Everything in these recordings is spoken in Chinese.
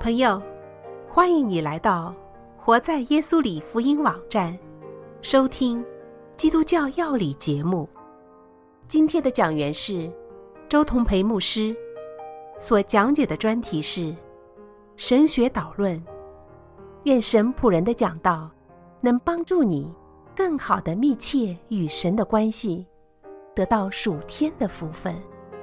朋友，欢迎你来到活在耶稣里福音网站，收听基督教要理节目。今天的讲员是周同培牧师，所讲解的专题是神学导论。愿神仆人的讲道能帮助你更好地密切与神的关系，得到属天的福分。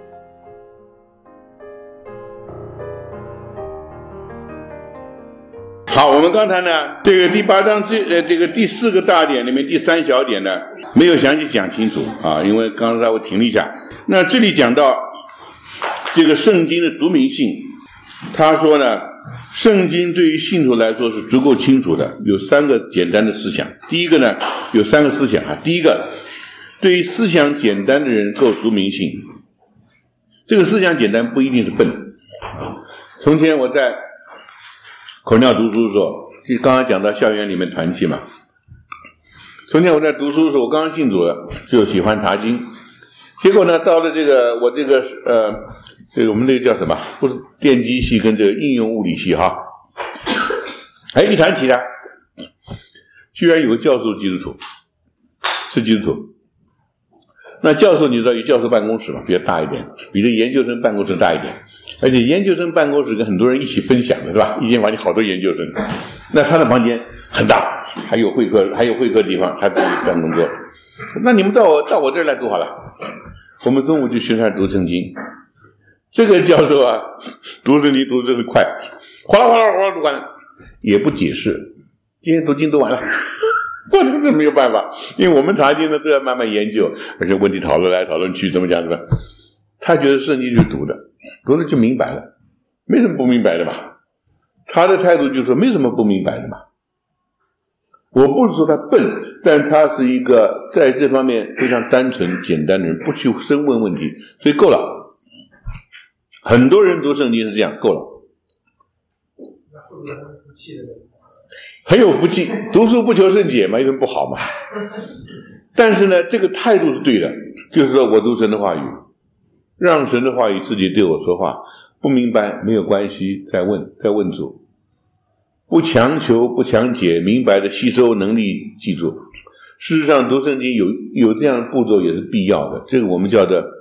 好，我们刚才呢，这个第8章这个第4个大点里面第3小点呢，没有详细讲清楚啊，因为刚才我停了一下。那这里讲到这个圣经的族民性，他说呢，圣经对于信徒来说是足够清楚的，有3个简单的思想。第一个呢，有3个思想啊。第一个，对于思想简单的人够族民性。这个思想简单不一定是笨啊。从前我在口鸟读书的时候，就刚刚讲到校园里面团契嘛。从前我在读书的时候，我刚刚信主了，就喜欢查经。结果呢，到了这个我这个我们那个叫什么？不是电机系跟这个应用物理系哈。一谈起来，居然有个教授基督徒，是基督徒。那教授你知道有教授办公室嘛，比较大一点，比这研究生办公室大一点，而且研究生办公室跟很多人一起分享的是吧？一间房间好多研究生，那他的房间很大，还有会客地方，他自己办工作。那你们到我这儿来读好了，我们中午就学上读圣经。这个教授啊，读圣经读得真是快，哗啦哗啦哗啦读完了，也不解释，今天读经读完了。我真是没有办法，因为我们查经呢都要慢慢研究，而且问题讨论来讨论去，怎么讲的？他觉得圣经就读了就明白了，没什么不明白的嘛。他的态度就是说没什么不明白的嘛。我不是说他笨，但他是一个在这方面非常单纯简单的人，不去深问问题，所以够了。很多人读圣经是这样，够了。 那是不是很服气的人？ 很有福气，读书不求甚解嘛，有什么不好嘛？但是呢，这个态度是对的，就是说我读神的话语，让神的话语自己对我说话，不明白没有关系，再问主，不强求不强解，明白的吸收能力记住。事实上，读圣经有这样的步骤也是必要的，这个我们叫做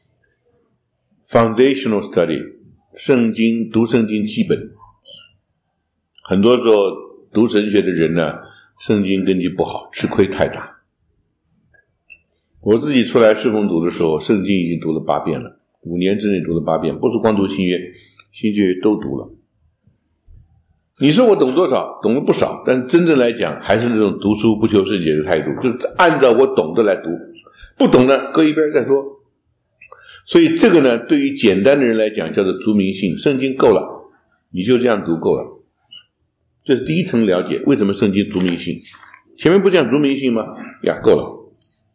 foundational study， 读圣经基本。很多时候读神学的人呢，圣经根基不好，吃亏太大。我自己出来侍奉主的时候，圣经已经读了8遍了，5年之内读了8遍，不是光读新约，新约都读了。你说我懂多少？懂了不少，但真正来讲，还是那种读书不求甚解的态度，就是按照我懂的来读，不懂的搁一边再说。所以这个呢，对于简单的人来讲，叫做族民性，圣经够了，你就这样读够了。这是第一层了解，为什么圣经族民性？前面不讲族民性吗？呀，够了。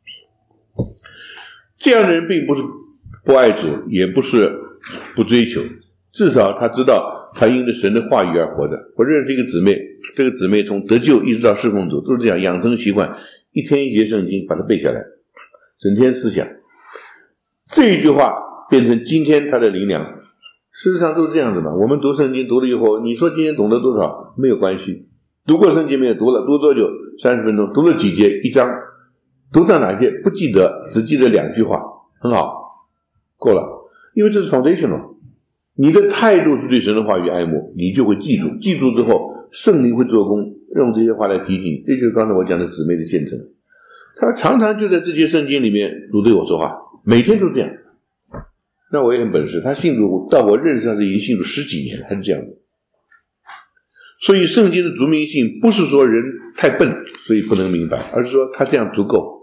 这样的人并不是不爱主，也不是不追求，至少他知道他因着神的话语而活着。我认识一个姊妹，这个姊妹从得救一直到侍奉主都是这样，养成习惯，一天一节圣经把它背下来，整天思想。这一句话变成今天他的灵粮。事实上都是这样子嘛。我们读圣经读了以后，你说今天懂得多少没有关系，读过圣经没有？读了，读多久？30分钟，读了几节？1章，读到哪些不记得，只记得2句话，很好，够了。因为这是 foundational， 你的态度是对神的话语爱慕，你就会记住，记住之后圣灵会做工，用这些话来提醒你。这就是刚才我讲的姊妹的见证，他常常就在这些圣经里面主对我说话，每天都这样。那我也很本事，他信主到我认识他已经信主10几年了，还是这样的。所以圣经的族民性不是说人太笨所以不能明白，而是说他这样足够。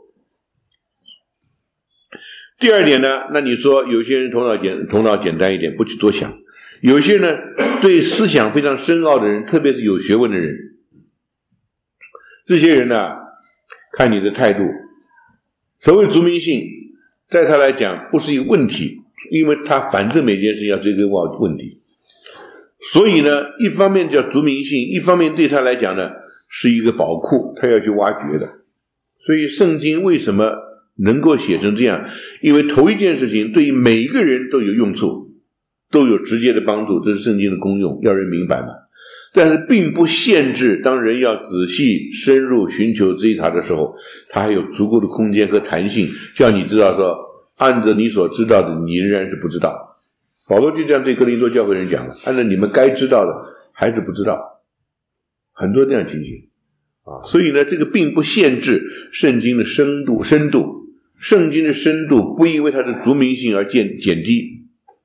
第二点呢，那你说有些人头脑简单一点，不去多想；有些呢对思想非常深奥的人，特别是有学问的人，这些人呢看你的态度。所谓族民性在他来讲不是一个问题，因为他反正每件事要追根问底，所以呢一方面叫族民性，一方面对他来讲呢是一个宝库，他要去挖掘的。所以圣经为什么能够写成这样？因为头一件事情对于每一个人都有用处， 都有直接的帮助，这是圣经的功用，要人明白嘛。但是并不限制当人要仔细深入寻求追查的时候，他还有足够的空间和弹性，叫你知道说按照你所知道的你仍然是不知道。保罗就这样对哥林多教会人讲了，按照你们该知道的还是不知道，很多这样情形啊。所以呢，这个并不限制圣经的深度，圣经的深度不因为它的族名性而减低，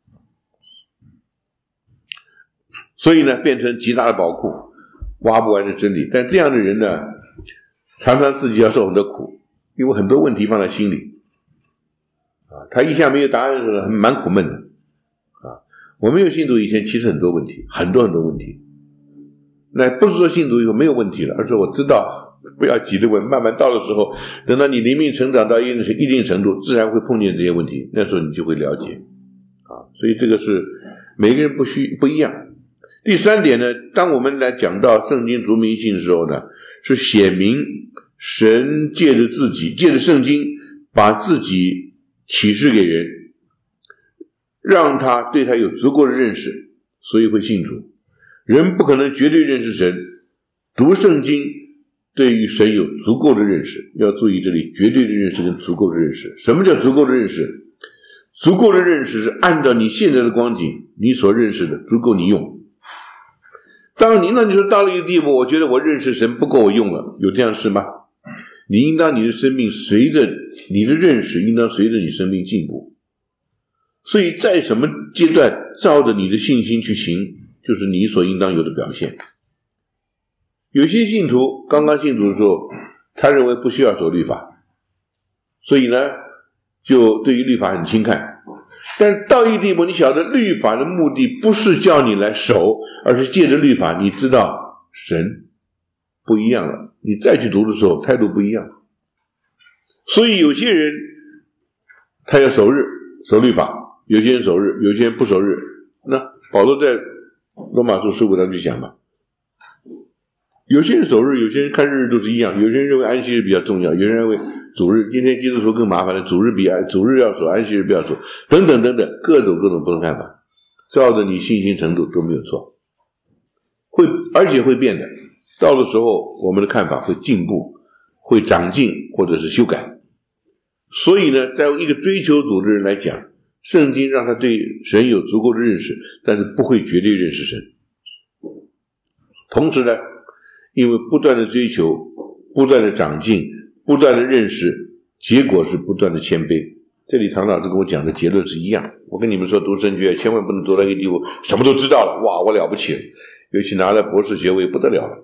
所以呢变成极大的宝库，挖不完的真理。但这样的人呢，常常自己要受很多苦，因为很多问题放在心里啊，他一下没有答案的时候蛮苦闷的啊。我没有信主以前，其实很多问题，很多问题。那不是说信主以后没有问题了，而是我知道不要急着问，慢慢到的时候，等到你灵命成长到一定程度，自然会碰见这些问题，那时候你就会了解啊。所以这个是每个人不一样。第三点呢，当我们来讲到圣经族名性的时候呢，是显明神借着圣经把自己启示给人，让他对他有足够的认识，所以会信主。人不可能绝对认识神，读圣经对于神有足够的认识。要注意这里绝对的认识跟足够的认识。什么叫足够的认识？足够的认识是按照你现在的光景，你所认识的足够你用。当你说到了一个地步，我觉得我认识神不够我用了，有这样的事吗？你应当你的生命随着你的认识，应当随着你生命进步。所以在什么阶段照着你的信心去行，就是你所应当有的表现。有些信徒刚刚信主的时候，他认为不需要守律法，所以呢就对于律法很轻看。但是到一地步，你晓得律法的目的不是叫你来守，而是借着律法你知道神不一样了，你再去读的时候态度不一样。所以有些人他要守律法，有些人守日，有些人不守日。那保罗在罗马书15章就讲嘛，有些人守日，有些人看日都是一样，有些人认为安息日比较重要，有人认为主日，今天基督徒更麻烦了，主日要守，安息日不要守，等等等等，各种不同看法，照着你信心程度都没有错，而且会变的。到的时候，我们的看法会进步，会长进，或者是修改。所以呢，在一个追求主的人来讲，圣经让他对神有足够的认识，但是不会绝对认识神。同时呢，因为不断的追求，不断的长进，不断的认识，结果是不断的谦卑。这里唐老师跟我讲的结论是一样。我跟你们说，读神学千万不能读到一个地步，什么都知道了，哇，我了不起了，尤其拿了博士学位不得了了。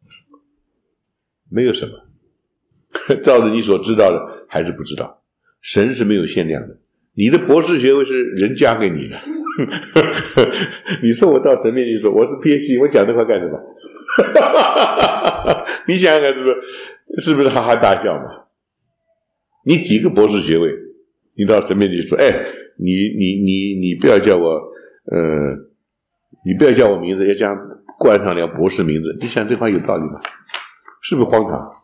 没有什么，照着你所知道的还是不知道。神是没有限量的，你的博士学位是人加给你的。你说我到神面前说我是 PhD， 我讲这话干什么？你想想看，是不是哈哈大笑嘛？你几个博士学位，你到神面前说，你不要叫我你不要叫我名字，要这样冠上了博士名字，你想这话有道理吗？是不是荒唐？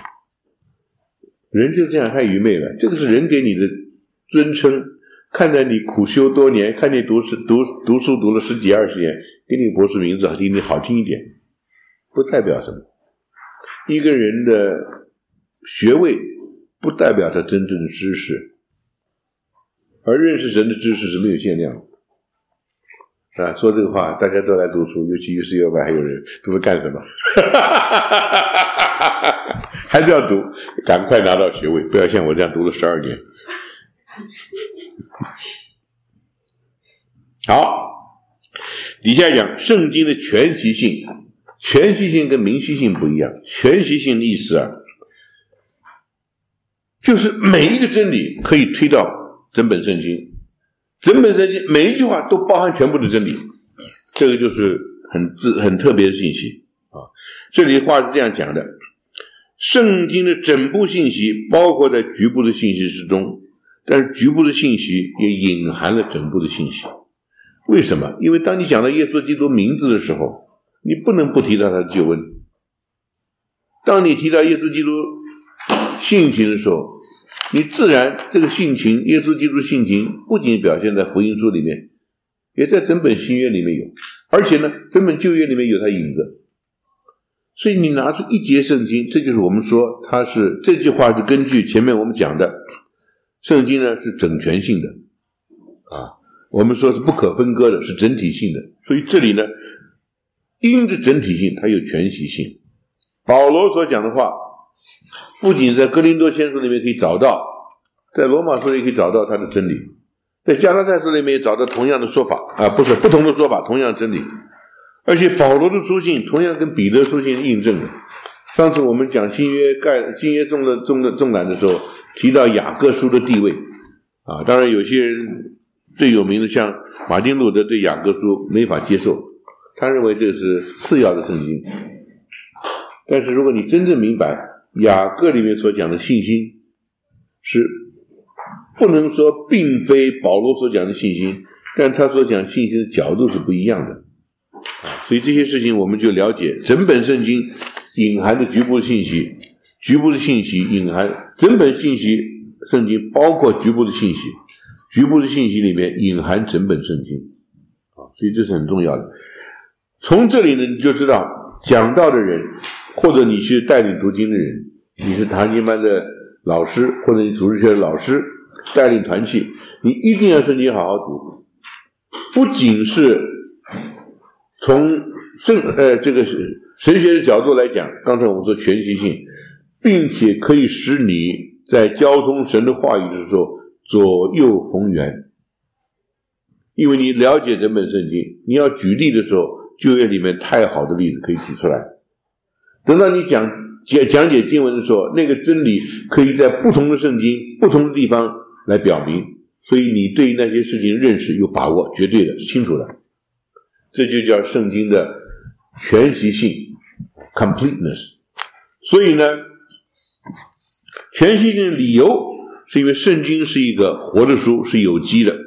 人就这样太愚昧了，这个是人给你的尊称，看在你苦修多年，看你读书读了10几20年，给你博士名字听你好听一点，不代表什么。一个人的学位不代表他真正的知识，而认识神的知识是没有限量的。啊，说这个话大家都来读书，尤其1时100还有人读了干什么？还是要读，赶快拿到学位，不要像我这样读了12年。好，底下讲圣经的全息性，全息性跟明晰性不一样。全息性的意思就是每一个真理可以推到整本圣经，整本圣经每一句话都包含全部的真理，这个就是很特别的信息啊。这里话是这样讲的，圣经的整部信息包括在局部的信息之中，但是局部的信息也隐含了整部的信息。为什么？因为当你讲到耶稣基督名字的时候，你不能不提到他的救恩。当你提到耶稣基督性情的时候，你自然这个性情，耶稣基督性情不仅表现在福音书里面， 也在整本新约里面有，而且呢，整本旧约里面有它影子。所以你拿出一节圣经，这就是我们说它是这句话是根据前面我们讲的，圣经呢是整全性的啊，我们说是不可分割的，是整体性的。所以这里呢，因着整体性，它有全息性。保罗所讲的话，不仅在哥林多前书里面可以找到，在罗马书里可以找到它的真理，在加拉太书里面也找到同样的说法啊，不是不同的说法，同样真理。而且保罗的书信同样跟彼得书信印证了。上次我们讲新约纵览的时候，提到雅各书的地位啊，当然有些人最有名的像马丁路德对雅各书没法接受，他认为这个是次要的圣经。但是如果你真正明白雅各里面所讲的信心，是不能说并非保罗所讲的信心，但他所讲信心的角度是不一样的。所以这些事情我们就了解整本圣经隐含的局部的信息，局部的信息隐含整本信息，圣经包括局部的信息，局部的信息里面隐含整本圣经所以这是很重要的。从这里呢，你就知道讲道的人，或者你是带领读经的人，你是堂经班的老师，或者你主日学的老师，带领团契，你一定要圣经好好读。不仅是从这个神学的角度来讲，刚才我们说全息性，并且可以使你在交通神的话语的时候左右逢源。因为你了解整本圣经，你要举例的时候，旧约里面太好的例子可以举出来。等到你讲解经文的时候，那个真理可以在不同的圣经不同的地方来表明，所以你对那些事情认识有把握，绝对的清楚的。这就叫圣经的全息性 completeness。 所以呢，全息性的理由是因为圣经是一个活的书，是有机的，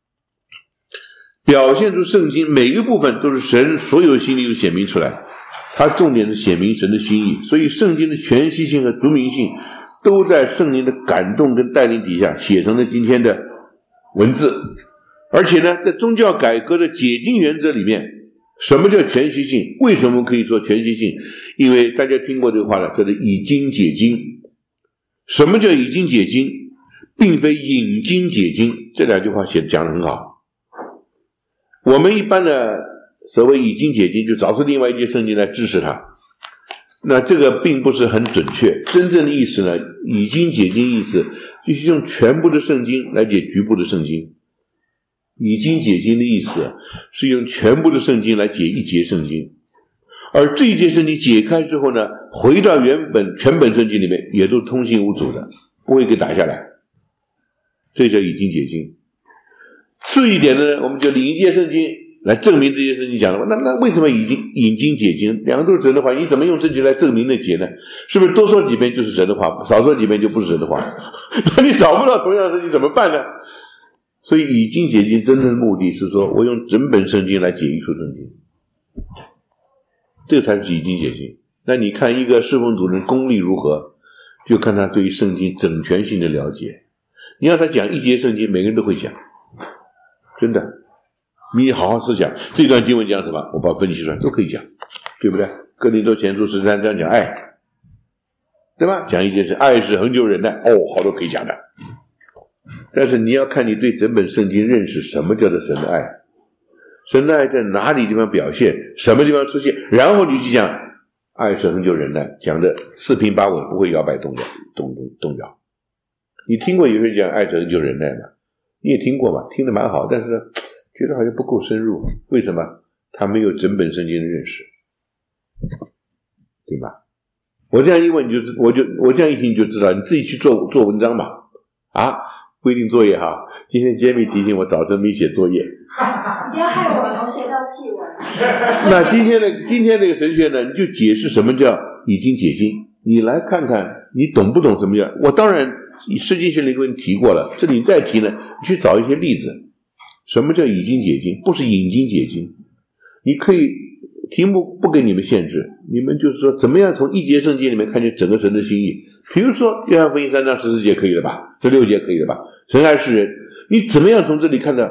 表现出圣经每个部分都是神所有心意都显明出来，它重点是显明神的心意。所以圣经的全息性和族民性都在圣灵的感动跟带领底下写成了今天的文字。而且呢，在宗教改革的解经原则里面，什么叫全息性？为什么可以说全息性？因为大家听过这个话了，叫做以经解经。什么叫以经解经？并非引经解经，这两句话讲得很好。我们一般的所谓以经解经，就找出另外一节圣经来支持它，那这个并不是很准确。真正的意思呢，以经解经意思就是用全部的圣经来解局部的圣经。以经解经的意思是用全部的圣经来解一节圣经，而这一节圣经解开之后呢，回到全本圣经里面也都通行无阻的，不会给打下来，这叫以经解经。次一点的呢，我们就领一节圣经来证明这些圣经讲的话，那为什么引经解经？两个都是神的话，你怎么用证据来证明那节呢？是不是多说几遍就是神的话，少说几遍就不是神的话？那你找不到同样的圣经怎么办呢？所以以经解经真正的目的是说，我用整本圣经来解一处圣经，这才是以经解经。那你看一个侍奉主任功力如何，就看他对于圣经整全性的了解。你要他讲一节圣经，每个人都会讲，真的。你好好思想这段经文讲什么，我把它分析出来都可以讲，对不对？哥林多前书13章讲爱，对吧？讲一件事，爱是恒久忍耐，好多可以讲的。但是你要看你对整本圣经认识，什么叫做神的爱，神的爱在哪里地方表现，什么地方出现，然后你去讲爱是恒久忍耐，讲的四平八稳，不会摇摆动摇。你听过有人讲爱是恒久忍耐吗？你也听过嘛，听得蛮好，但是呢，觉得好像不够深入。为什么？他没有整本圣经的认识，对吧？我这样一问，我这样一听你就知道，你自己去做文章嘛。规定作业哈，今天杰米提醒我早晨没写作业， 不要害我们同学到气文。 那今天这个神学呢，你就解释什么叫以经解经，你来看看你懂不懂什么叫。我当然释经学里跟你提过了，这里再提呢，你去找一些例子。什么叫以经解经？不是引经解经。你可以题目不给你们限制，你们就是说怎么样从一节圣经里面看见整个神的心意。比如说约翰福音3章14节可以了吧？这6节可以了吧？神爱世人，你怎么样从这里看到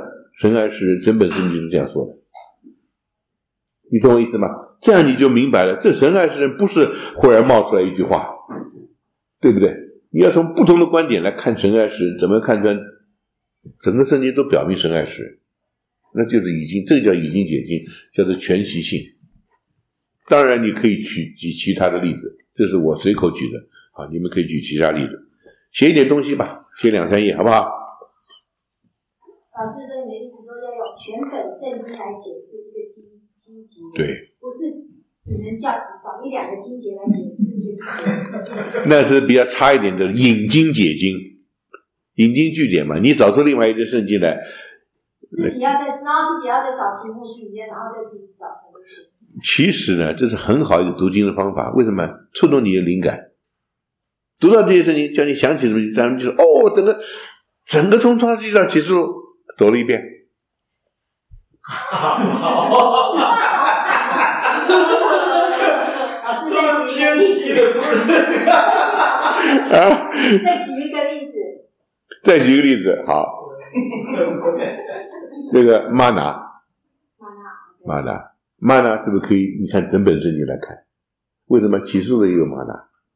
神爱世人，整本圣经是这样说的。你懂我意思吗？这样你就明白了，这神爱世人不是忽然冒出来一句话，对不对？你要从不同的观点来看神爱世人，怎么看穿整个圣经都表明神爱世人，那就是这个叫以经解经，叫做全习性。当然你可以举其他的例子，这是我随口举的啊，你们可以举其他例子，写一点东西吧，写2-3页好不好？ 老师说，你的意思说要用全本圣经来解释一个经节， 对， 不是只能找1-2个经节来解释一个经节。 那是比较差一点的引经解经，引经据典嘛。你找出另外一个圣经来， 然后自己要再找题目去里面，然后再自己找程序。 其实呢，这是很好一个读经的方法。为什么？触动你的灵感。读到这些圣经，叫你想起什么，咱们就说哦，整个从创世纪到启示录走了一遍。 老师再举一个例子。再举一个例子。 再举一个例子，好。这个玛拿是不是可以？你看整本圣经来看，为什么启示录也有玛拿？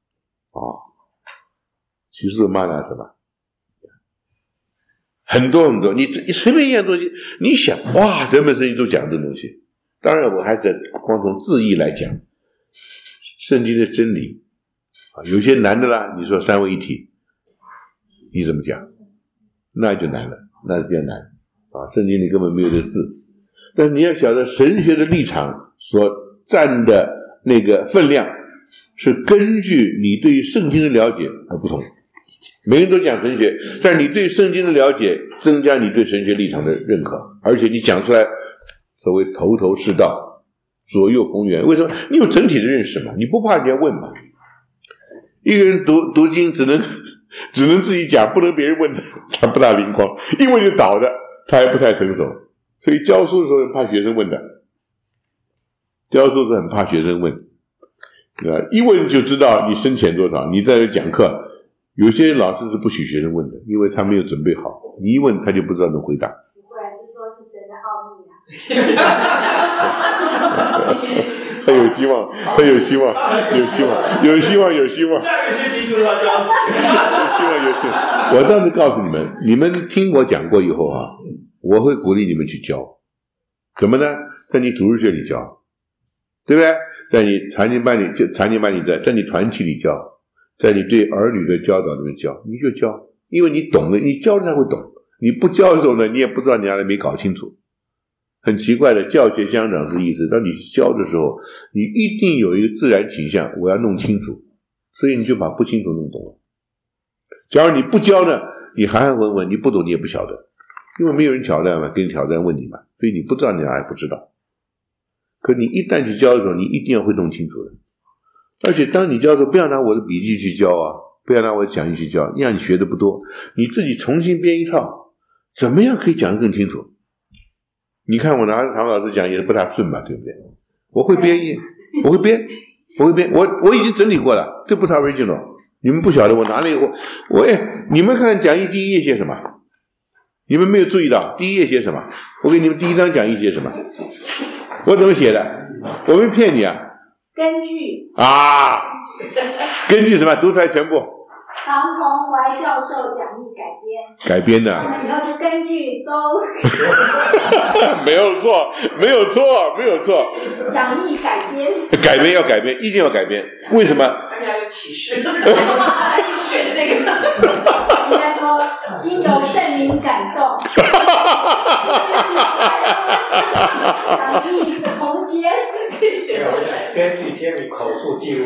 启示录玛拿什么？很多很多，你随便一样东西，你想哇，整本圣经都讲这东西。当然，我还是光从字义来讲圣经的真理啊，有些难的啦。你说三位一体，你怎么讲？那就难了，那比较难啊。圣经里根本没有这字，但是你要晓得神学的立场所占的那个分量，是根据你对于圣经的了解而不同。每个人都讲神学，但是你对圣经的了解增加你对神学立场的认可，而且你讲出来所谓头头是道，左右逢源。为什么？你有整体的认识嘛，你不怕人家问嘛。一个人读经只能自己讲，不能别人问的，他不大灵光，一问就倒的，他还不太成熟。所以教书的时候很怕学生问的，教书的时候很怕学生问，一问就知道你深浅多少。你在这讲课，有些老师是不许学生问的，因为他没有准备好，你一问他就不知道怎么回答。 不会，就说是神的奥秘啊。 他有希望，有希望。 下个学期就要教。 有希望。我这样子告诉你们，你们听我讲过以后啊，我会鼓励你们去教。怎么呢？在你主日学里教，对不对？在你常年班里在你团体里教。在你对儿女的教导里面教，你就教，因为你懂了，你教了才会懂。你不教的时候呢，你也不知道你原来没搞清楚。很奇怪的，教学相长是意思，当你教的时候，你一定有一个自然倾向，我要弄清楚，所以你就把不清楚弄懂了。假如你不教呢，你含含混混，你不懂你也不晓得，因为没有人挑战嘛，给你挑战问你嘛，所以你不知道你还不知道。可你一旦去教的时候，你一定要会弄清楚的。而且当你教的时候，不要拿我的笔记去教啊，不要拿我的讲义去教，让你学的不多，你自己重新编一套，怎么样可以讲得更清楚？你看我拿着唐老师讲也不大顺吧，对不对？我会编，我已经整理过了，这不是 original， 你们不晓得，我拿了以后，你们看讲义第一页写什么？你们没有注意到第一页写什么？我给你们第一章讲义写什么？我怎么写的？我没骗你啊。根据什么？读出来全部。 唐崇怀教授讲义改编的。 以后就根据周。 没有错。 讲义改编。 要改编，一定要改编。为什么？ 大家有启示，他就选这个。 应该说，经由圣灵感动。讲义重编。 根据天理口述记录。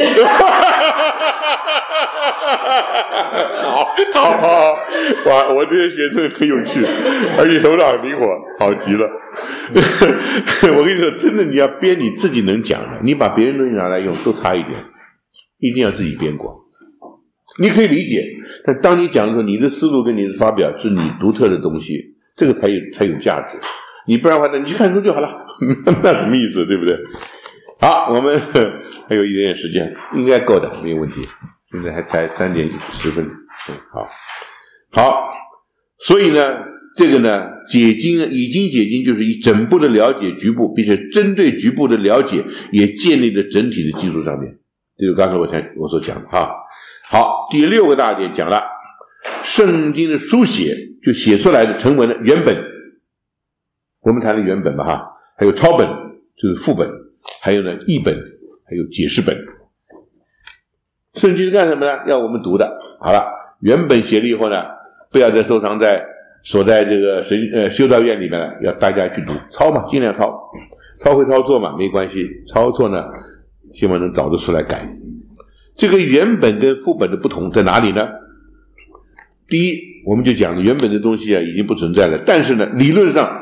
好，哇！我这些学生很有趣，而且头脑很灵活，好极了。我跟你说，真的，你要编你自己能讲的，你把别人东西拿来用都差一点，一定要自己编过。你可以理解，但当你讲的时候，你的思路跟你的发表是你独特的东西，这个才有价值。你不然的话，你去看书就好了，那什么意思，对不对？好，我们还有一点点时间，应该够的，没有问题。现在还才3点10分，好，所以呢， 这个呢解经已经解经就是以整部的了解局部，并且针对局部的了解也建立了整体的基础上面，这就刚才我所讲的哈。好，第6个大点讲了圣经的书写就写出来的成文的原本，我们谈了原本吧哈，还有抄本就是副本，还有呢译本，还有解释本。圣经是干什么呢？要我们读的。好了，原本写了以后呢，不要再收藏在锁在这个修道院里面了，要大家去读，抄嘛，尽量抄，抄会抄错嘛没关系，抄错呢希望能找得出来改。这个原本跟副本的不同在哪里呢？第一，我们就讲了原本的东西啊已经不存在了，但是呢理论上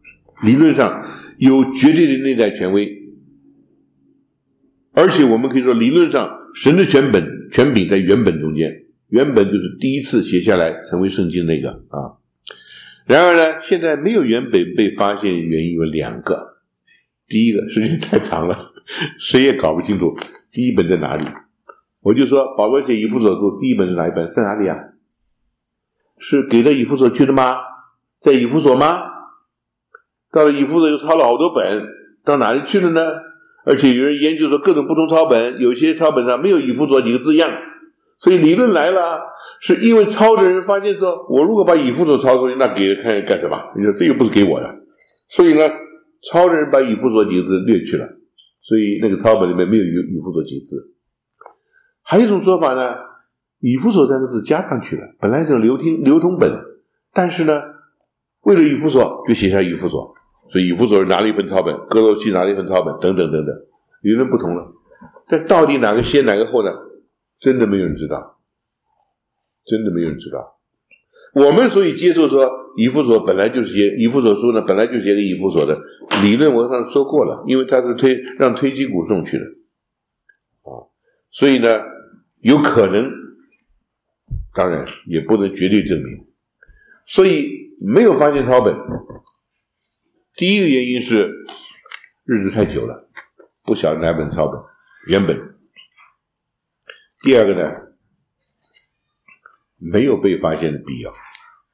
有绝对的内在权威，而且我们可以说理论上神的权柄在原本中间，原本就是第一次写下来成为圣经那个啊。然而呢现在没有原本被发现的原因有2个。第一个时间太长了，谁也搞不清楚第一本在哪里。我就说保罗写以弗所书第一本是哪一本，在哪里啊？是给了以弗所去的吗？在以弗所吗？到了以弗所又抄了好多本，到哪里去了呢？而且有人研究说各种不同抄本，有些抄本上没有以弗所几个字样，所以理论来了，是因为抄的人发现说我如果把以弗所抄出去，那给看人干什么？你说这又不是给我的，所以呢抄的人把以弗所几个字略去了，所以那个抄本里面没有以弗所几个字。还有一种说法呢，以弗所3个字加上去了，本来是流通本，但是呢为了以弗所就写下以弗所，所以以弗所拿了一份抄本，哥罗西拿了一份抄本，等等等等，理论不同了。但到底哪个先哪个后呢？真的没有人知道，真的没有人知道。我们所以接受说以弗所本来就是写以弗所书呢，本来就写给以弗所的理论，我上次说过了，因为它是让推基古送去的啊，所以呢有可能，当然也不能绝对证明，所以没有发现抄本。第一个原因是日子太久了，不晓得哪本抄本原本。第二个呢，没有被发现的必要。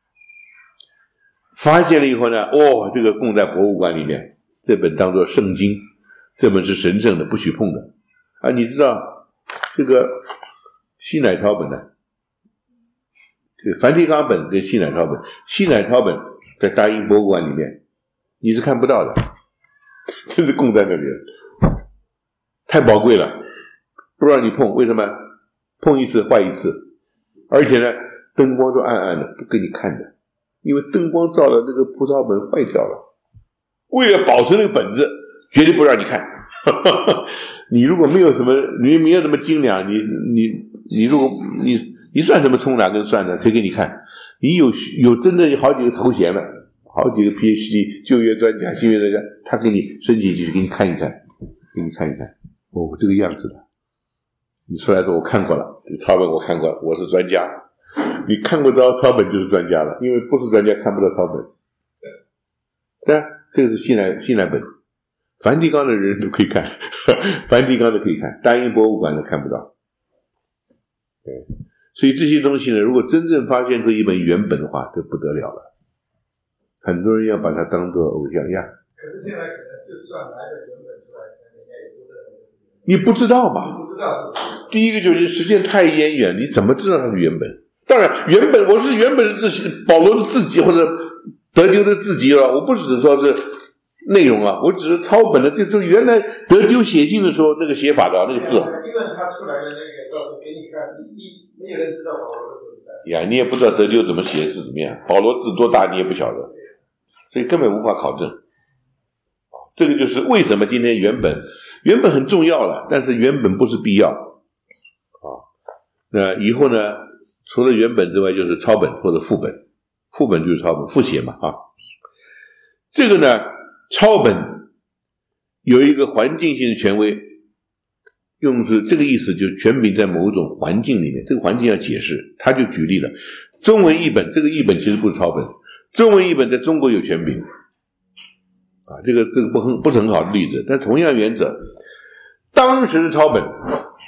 发现了以后呢，这个供在博物馆里面，这本当作圣经，这本是神圣的，不许碰的啊！你知道这个西乃抄本呢，这个梵蒂冈本跟西乃抄本，西乃抄本在大英博物馆里面你是看不到的，真是供在那里了，太宝贵了，不让你碰。为什么？碰一次坏一次，而且呢灯光都暗暗的，不给你看的，因为灯光照了那个葡萄本坏掉了，为了保存那个本子绝对不让你看你如果没有什么，你没有什么斤两，你如果你算什么葱哪根蒜呢？谁给你看？你有真的好几个头衔了，好几个 PhD 就业专家、新约专家，他给你申请进去给你看一看，这个样子的。你出来说我看过了，这个抄本我看过了，我是专家。你看过抄本就是专家了，因为不是专家看不到抄本。对啊，这个是西乃本，梵蒂冈的人都可以看，梵蒂冈的可以看，大英博物馆的看不到。对，所以这些东西呢，如果真正发现这一本原本的话，就不得了了。很多人要把它当作偶像呀。 可是现在可能就算拿个原本出来，人家也不知道。 你不知道吧？ 不知道。 第一个就是时间太渊远，你怎么知道它是原本？当然，原本我是原本的自己，保罗的自己或者得救的自己了，我不只是说是内容啊，我只是抄本的，就原来得救写信的时候那个写法的那个字。 因为他出来的那个到时候给你看，你没有人知道保罗的存在。 呀，你也不知道得救怎么写字怎么样，保罗字多大你也不晓得，所以根本无法考证。这个就是为什么今天原本很重要了，但是原本不是必要啊。那以后呢，除了原本之外就是抄本或者副本，副本就是抄本，复写嘛啊。这个呢，抄本有一个环境性的权威，用是这个意思，就是权柄在某种环境里面，这个环境要解释，他就举例了，中文译本，这个译本其实不是抄本，中文译本在中国有权柄啊，这个不是很好的例子，但同样原则，当时的抄本，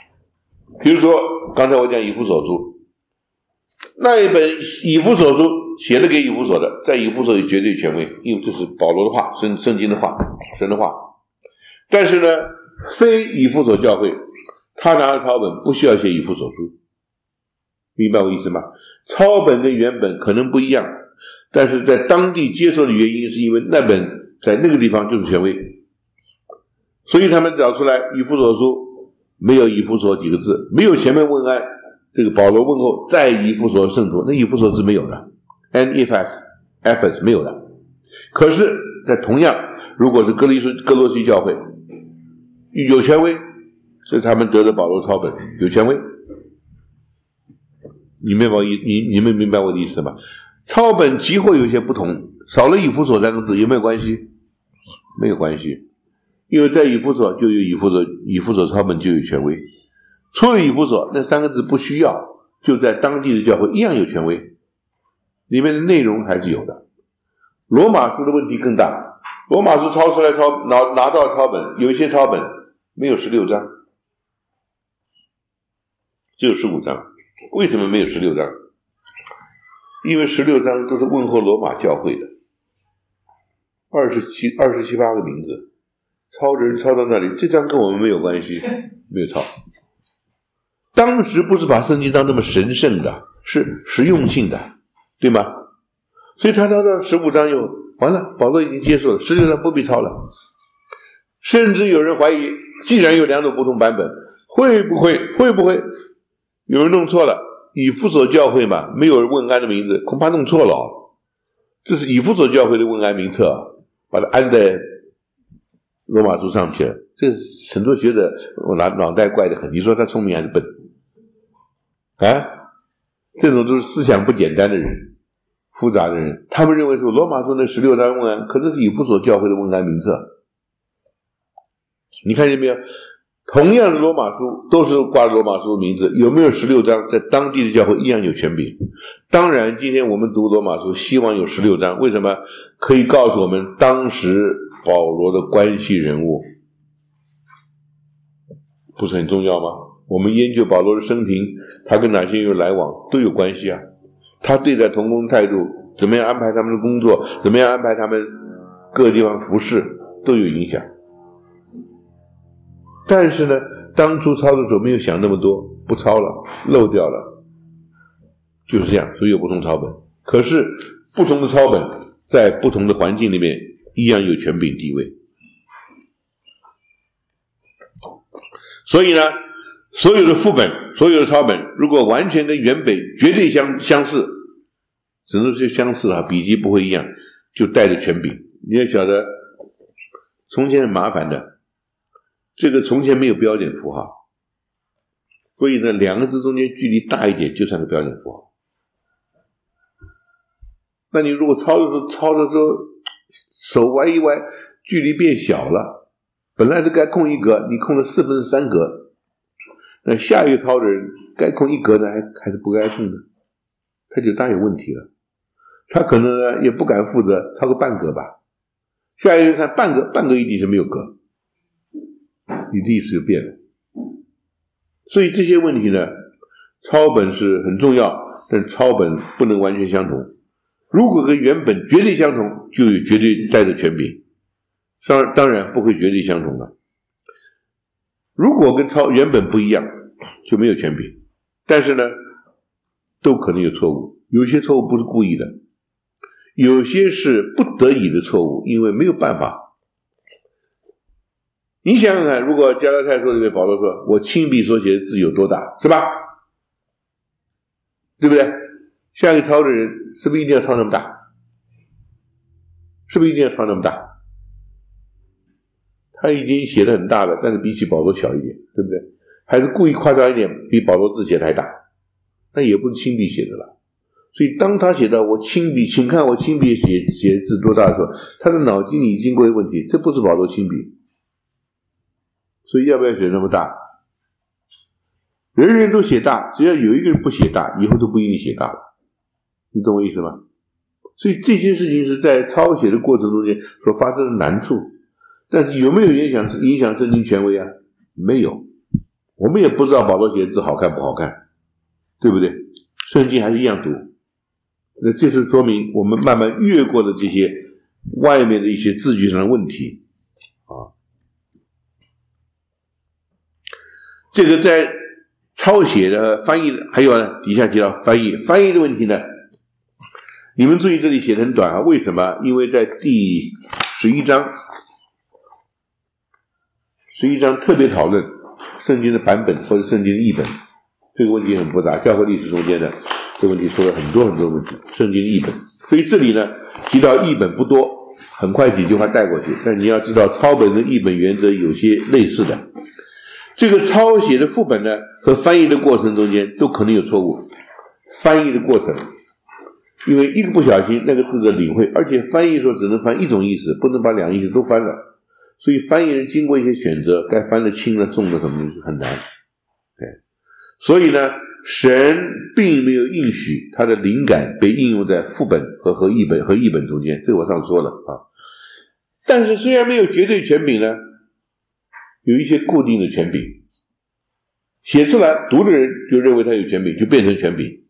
比如说刚才我讲以弗所书，那一本以弗所书写了给以弗所的，在以弗所有绝对权威，因为这是保罗的话，圣经的话，神的话。但是呢，非以弗所教会，他拿了抄本，不需要写以弗所书，明白我意思吗？抄本跟原本可能不一样，但是在当地接受的原因是因为那本在那个地方就是权威，所以他们找出来以弗所书没有以弗所几个字，没有前面问安，这个保罗问候在以弗所圣徒，那以弗所字没有的 ，Ephesus 没有的。可是在同样，如果是哥罗西教会有权威，所以他们得的保罗抄本有权威。你们明白我的意思吗？抄本极会有些不同，少了以弗所三个字有没有关系？没有关系，因为在以弗所就有以弗所抄本就有权威，除了以弗所那三个字不需要，就在当地的教会一样有权威，里面的内容还是有的。罗马书的问题更大，罗马书抄出来拿到抄本，有一些抄本没有16章，只有15章。为什么没有16章？因为16章都是问候罗马教会的27、28个名字，抄到那里，这章跟我们没有关系，没有抄。当时不是把圣经当那么神圣的，是实用性的，对吗？所以他抄到15章又完了，保罗已经接受了，16章不必抄了。甚至有人怀疑，既然有两种不同版本，会不会有人弄错了？以弗所教会嘛，没有问安的名字，恐怕弄错了哦。这是以弗所教会的问安名册，把它安在罗马书上去了。这很多学者我脑袋怪得很，你说他聪明还是笨啊？这种都是思想不简单的人，复杂的人，他们认为说罗马书那16章问安可能是以弗所教会的问安名册。你看见没有？同样的罗马书都是挂罗马书的名字，有没有16章在当地的教会一样有权柄。当然今天我们读罗马书希望有16章，为什么？可以告诉我们当时保罗的关系人物，不是很重要吗？我们研究保罗的生平，他跟哪些人有来往都有关系啊。他对待同工态度，怎么样安排他们的工作，怎么样安排他们各个地方服侍，都有影响。但是呢，当初抄的时候没有想那么多，不抄了，漏掉了，就是这样，所以有不同抄本。可是不同的抄本在不同的环境里面一样有权柄地位。所以呢，所有的副本，所有的抄本，如果完全跟原本绝对相似，只能说相似啊，笔迹不会一样，就带着权柄。你要晓得，从前很麻烦的。这个从前没有标点符号，所以呢，两个字中间距离大一点就算个标点符号。那你如果抄的时候手歪一歪，距离变小了，本来是该空一格，你空了3/4格，那下一个抄的人该空一格呢，还是不该空的，他就大有问题了。他可能呢也不敢负责抄个半格吧，下一个人看半格一定是没有格。你的意思就变了。所以这些问题呢，抄本是很重要，但抄本不能完全相同。如果跟原本绝对相同，就有绝对带着权柄，当然不会绝对相同了。如果跟原本不一样，就没有权柄。但是呢，都可能有错误，有些错误不是故意的，有些是不得已的错误，因为没有办法。你想想看，如果加拉太书里面保罗说我亲笔所写的字有多大，是吧？对不对？下一个抄的人是不是一定要抄那么大？是不是一定要抄那么大？他已经写得很大了，但是比起保罗小一点，对不对？还是故意夸张一点，比保罗字写得还大，那也不是亲笔写的了。所以当他写到我亲笔，请看我亲笔写的字多大的时候，他的脑筋里已经过一个问题，这不是保罗亲笔。所以要不要写那么大？人人都写大，只要有一个人不写大，以后都不一定写大了。你懂我意思吗？所以这些事情是在抄写的过程中间所发生的难处。但是有没有影响圣经权威啊？没有。我们也不知道保罗写的字好看不好看，对不对？圣经还是一样读， 那这是说明我们慢慢越过了这些外面的一些字句上的问题啊。这个在抄写的翻译，还有呢，底下提到翻译的问题呢，你们注意这里写得很短啊，为什么？因为在第11章特别讨论圣经的版本或者圣经的译本，这个问题很复杂，教会历史中间呢，这个问题说了很多问题，圣经的译本，所以这里呢提到译本不多，很快几句话带过去，但你要知道抄本跟译本原则有些类似的，这个抄写的副本呢和翻译的过程中间都可能有错误，翻译的过程因为一个不小心那个字的领会，而且翻译的时候只能翻一种意思，不能把两个意思都翻了，所以翻译人经过一些选择，该翻的轻了重了什么的很难。对，所以呢神并没有应许他的灵感被应用在副本和译本中间，这个我上次说了啊。但是虽然没有绝对权柄呢，有一些固定的权柄，写出来读的人就认为他有权柄，就变成权柄。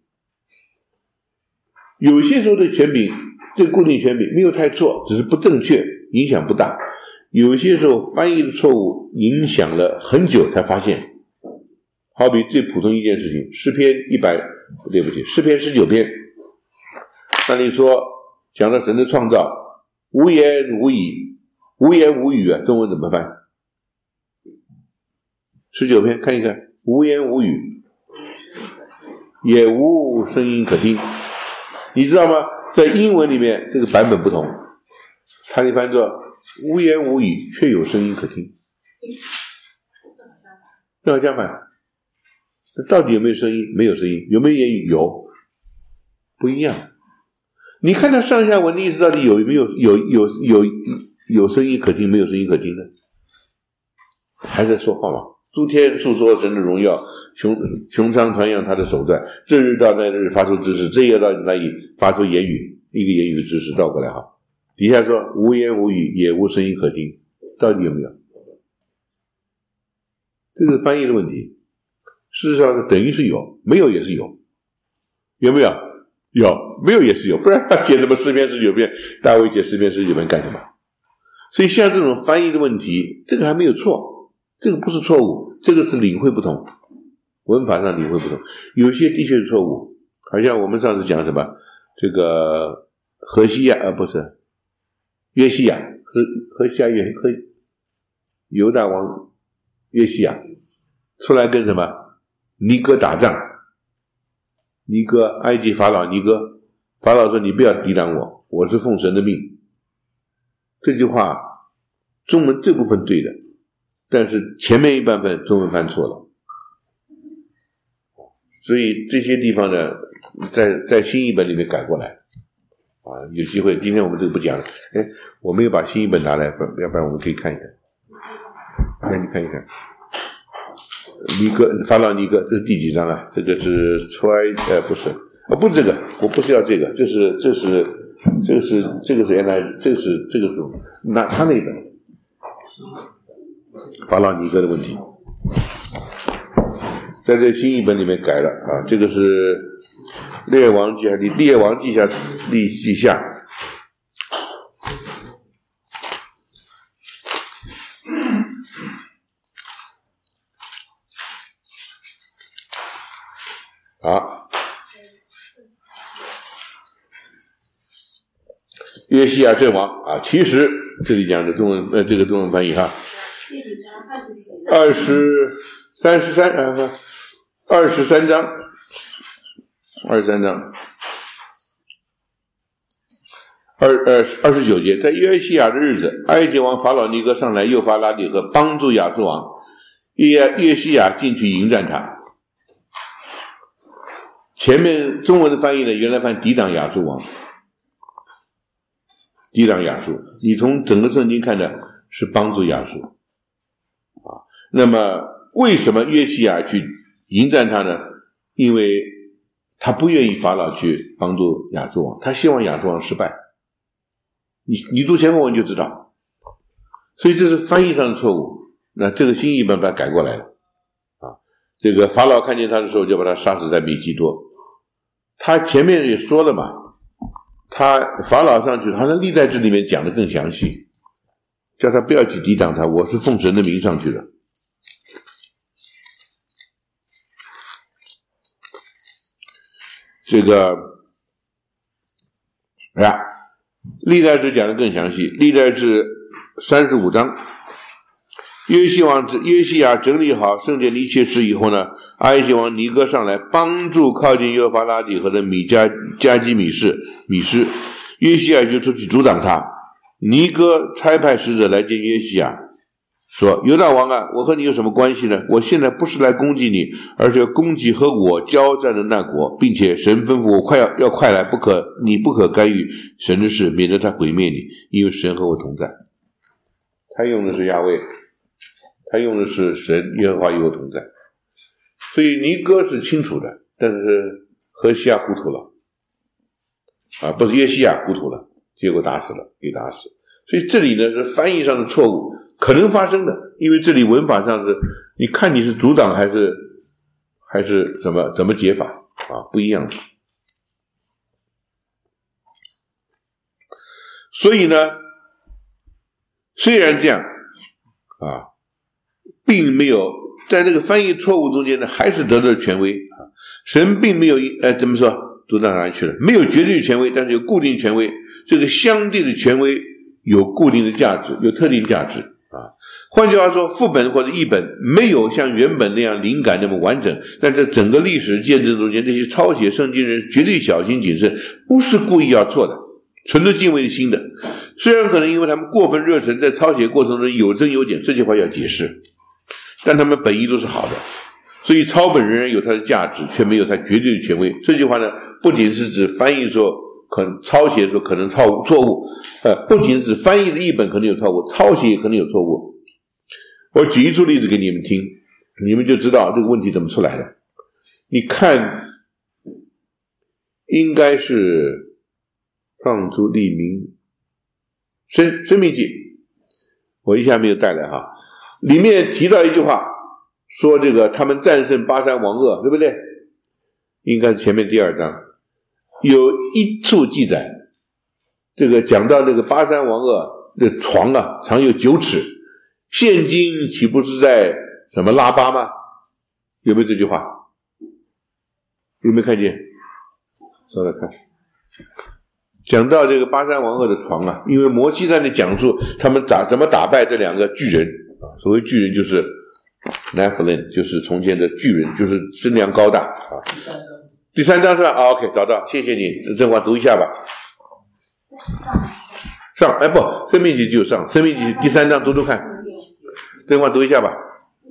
有些时候的权柄，这个固定权柄没有太错，只是不正确，影响不大。有些时候翻译的错误影响了很久才发现，好比最普通一件事情，诗篇19篇，那你说讲到神的创造，无言无语啊，中文怎么翻？19篇看一看，无言无语，也无声音可听。你知道吗？在英文里面这个版本不同，它就翻作无言无语，却有声音可听。正好相反，到底有没有声音？没有声音。有没有言语？有，不一样。你看它上下文的意思到底有没有有声音可听，没有声音可听呢？还在说话吗？诸天述说神的荣耀，穹苍传扬他的手段，这日到那日发出知识，这夜到那里发出言语，一个言语的知识倒过来哈。底下说无言无语，也无声音可听，到底有没有？这是翻译的问题。事实上等于是有，没有也是有，有没有？有，没有也是有，不然他写什么诗篇19篇，大卫写诗篇19篇干什么？所以像这种翻译的问题，这个还没有错，这个不是错误，这个是领会不同，文法上领会不同，有些的确是错误。好像我们上次讲什么，这个何西亚不是约西亚，何西亚和犹大王约西亚出来跟什么尼哥打仗，尼哥埃及法老尼哥，法老说你不要抵挡我，我是奉神的命。这句话中文这部分对的，但是前面一半分中文翻错了，所以这些地方呢在新译本里面改过来啊，有机会今天我们这个不讲了。我没有把新译本拿来，要不然我们可以看一看。那你看一看尼哥，法老尼哥，这是第几章啊？这个是不是不是这个，我不是要这个，这是 NIV， 这个是那他那本法老尼哥的问题，在这新译本里面改了啊。这个是列王记下历记下。好，约西亚阵亡啊，其实这里讲的中文这个中文翻译哈，23章29节，在约西亚的日子，埃及王法老尼哥上来诱发拉底河，帮助亚述王约西亚进去迎战他。前面中文的翻译呢，原来翻抵挡亚述王，抵挡亚述，你从整个圣经看的是帮助亚述啊。那么为什么约西亚去迎战他呢？因为他不愿意法老去帮助亚述王，他希望亚述王失败。你读前后文就知道，所以这是翻译上的错误。那这个新译本把它改过来了啊。这个法老看见他的时候，就把他杀死在米基多。他前面也说了嘛， 他法老上去，好像历代志里面讲的更详细，叫他不要去抵挡他，我是奉神的名上去的。这个历代志讲的更详细，历代志35章，约西亚整理好圣殿的一切事以后呢，埃及王尼哥上来帮助靠近约法拉底河的加基米施，约西亚就出去阻挡他。尼哥差派使者来见约西亚，说：犹大王啊，我和你有什么关系呢？我现在不是来攻击你，而是攻击和我交战的那国，并且神吩咐我要快来，你不可干预神的事，免得他毁灭你，因为神和我同在。他用的是亚卫，他用的是神耶和华与我同在，所以尼哥是清楚的，但是何西亚糊涂了不是约西亚糊涂了，结果给打死。所以这里呢是翻译上的错误，可能发生的，因为这里文法上是你看你是阻挡还是怎么解法不一样的。所以呢，虽然这样并没有在这个翻译错误中间呢，还是得到了权威神并没有怎么说读到哪里去了？没有绝对权威，但是有固定权威。这个相对的权威有固定的价值，有特定价值换句话说，副本或者译本没有像原本那样灵感那么完整，但在整个历史见证中间，这些抄写圣经人绝对小心谨慎，不是故意要错的，存着敬畏的心的。虽然可能因为他们过分热忱，在抄写过程中有增有减，这句话要解释，但他们本意都是好的，所以抄本仍然有它的价值，却没有它绝对的权威。这句话呢，不仅是指翻译说可能抄写的时候可能错误，不仅是翻译的译本可能有错误，抄写也可能有错误。我举一组例子给你们听，你们就知道这个问题怎么出来的。你看，应该是创出立民生命记，我一下没有带来里面提到一句话，说这个他们战胜巴珊王噩，对不对？应该是前面第2章有一处记载，这个讲到这个巴珊王噩的床长有9尺，现今岂不是在什么拉巴吗？有没有这句话？有没有看见？稍等看，讲到这个巴珊王噩的床因为摩西在那讲述他们怎么打败这2个巨人所谓巨人就是 Nephilim， 就是从前的巨人，就是身量高大第3章是吧？OK， 找到，谢谢你，正话读一下吧。上不，生命记就上，生命记第3章读看，正话读一下吧。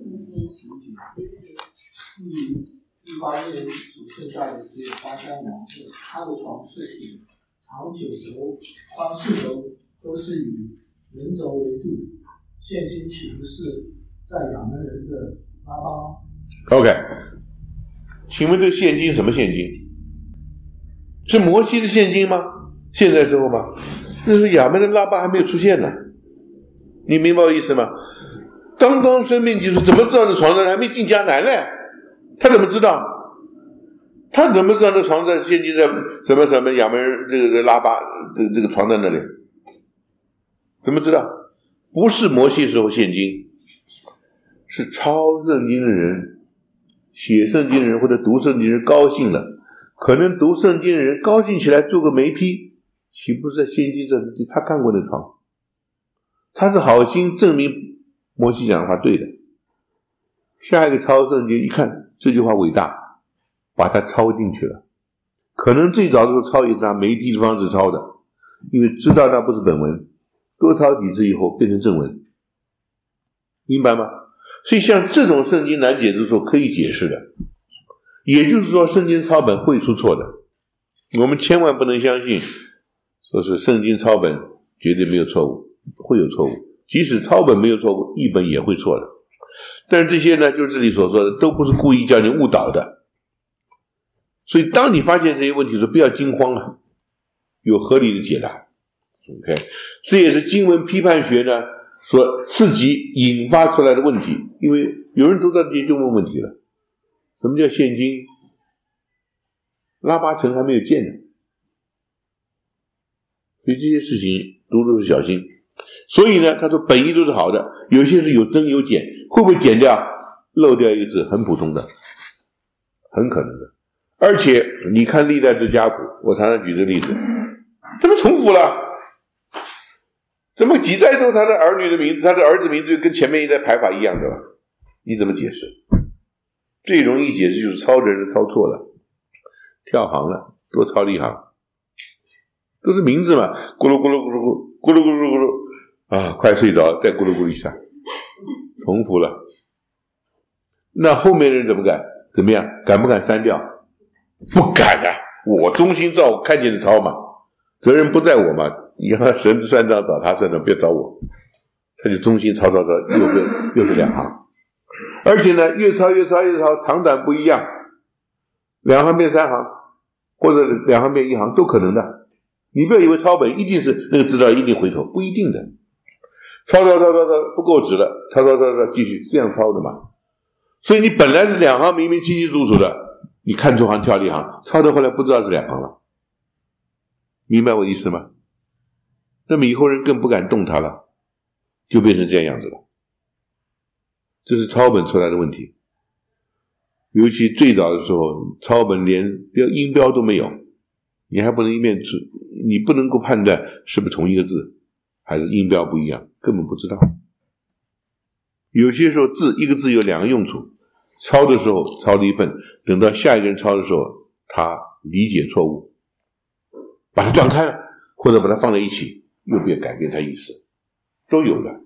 第8年所剩下的只有巴珊王噩，他的床4体，长9轴，宽4轴，都是以人轴为度。现今岂不是在亚门人的拉巴吗 ？OK， 请问这个现金什么现金？是摩西的现金吗？现在时候吗？那时候亚门人拉巴还没有出现呢，你明白我意思吗？刚刚生命记说怎么知道这床上还没进迦南呢？他怎么知道？他怎么知道这床在现今在什么亚门人这个拉巴这个床在那里？怎么知道？不是摩西时候现今，是抄圣经的人、写圣经的人或者读圣经的人高兴了，可能读圣经的人高兴起来做个媒批，岂不是在现今这他看过那床？他是好心证明摩西讲的话对的。下一个抄圣经一看这句话伟大，把它抄进去了。可能最早的时候抄也是拿媒批的方式抄的，因为知道那不是本文，多抄几次以后变成正文，明白吗？所以像这种圣经难解的时候可以解释的，也就是说圣经抄本会出错的，我们千万不能相信说是圣经抄本绝对没有错误，会有错误，即使抄本没有错误，译本也会错的。但是这些呢，就是这里所说的都不是故意叫你误导的。所以当你发现这些问题的时候，不要惊慌有合理的解答。OK， 这也是经文批判学呢所刺激引发出来的问题，因为有人读到这些就问问题了：什么叫现今？拉巴城还没有建呢， 所以这些事情都是小心。所以呢，他说本意都是好的，有些是有增有减，会不会减掉？漏掉一个字，很普通的，很可能的。而且你看历代之家谱，我常常举这个例子，怎么重复了？怎么几代都他的儿女的名字，他的儿子名字跟前面一代排法一样的吧？你怎么解释？最容易解释就是抄的人抄错了，跳行了，多抄了一行，都是名字嘛，咕噜咕噜咕噜咕噜咕噜咕噜咕噜啊，快睡着了，再咕噜咕噜一下，重复了。那后面的人怎么改？怎么样？敢不敢删掉？不敢啊！我忠心照我看见的抄嘛，责任不在我嘛。你让神子算账找他算账，别找我。他就忠心抄，又是两行。而且呢，越抄，长短不一样，两行变三行，或者两行变一行都可能的。你不要以为抄本一定是那个资料一定回头，不一定的。抄不够纸了，抄继续这样抄的嘛。所以你本来是两行明明清清楚楚的，你看错行跳了一行，抄到后来不知道是两行了，明白我意思吗？那么以后人更不敢动它了，就变成这样子了。这是抄本出来的问题。尤其最早的时候，抄本连音标都没有，你还不能你不能够判断是不是同一个字，还是音标不一样，根本不知道。有些时候一个字有两个用处，抄的时候抄了一份，等到下一个人抄的时候，他理解错误，把它断开了，或者把它放在一起，又别改变它意思，都有的。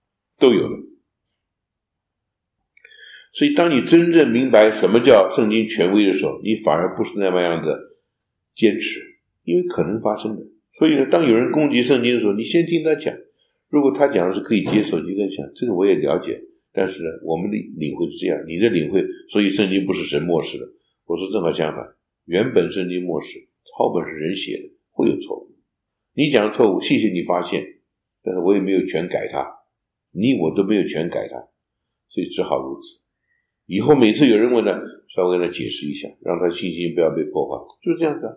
所以当你真正明白什么叫圣经权威的时候，你反而不是那么样的坚持，因为可能发生的。所以呢，当有人攻击圣经的时候，你先听他讲，如果他讲的是可以接受，你就在想这个我也了解，但是呢，我们的领会是这样，你的领会，所以圣经不是神默示的。我说正好相反，原本圣经默示，抄本是人写的，会有错误。你讲的错误，谢谢你发现，但是我也没有权改它，你我都没有权改它，所以只好如此。以后每次有人问他，稍微跟他解释一下，让他信心不要被破坏，就是这样子啊。